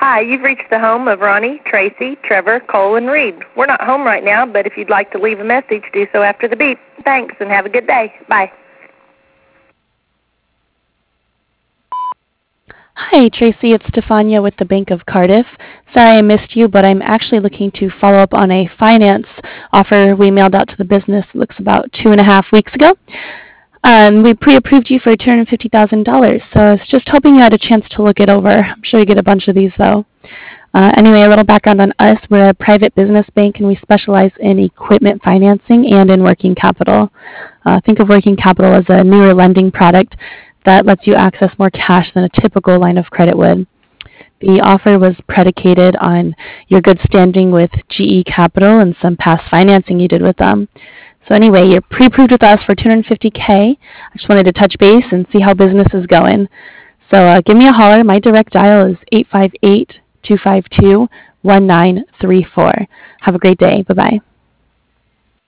Hi, you've reached the home of Ronnie, Tracy, Trevor, Cole, and Reed. We're not home right now, but if you'd like to leave a message, do so after the beep. Thanks, and have a good day. Bye. Hi, Tracy. It's Stefania with the Bank of Cardiff. Sorry I missed you, but I'm actually looking to follow up on a finance offer we mailed out to the business. It looks about 2.5 weeks ago. We pre-approved you for $250,000, so I was just hoping you had a chance to look it over. I'm sure you get a bunch of these, though. Anyway, a little background on us. We're a private business bank, and we specialize in equipment financing and in working capital. Think of working capital as a newer lending product that lets you access more cash than a typical line of credit would. The offer was predicated on your good standing with GE Capital and some past financing you did with them. So anyway, you're pre-approved with us for $250K. I just wanted to touch base and see how business is going. So give me a holler. My direct dial is 858-252-1934. Have a great day. Bye-bye.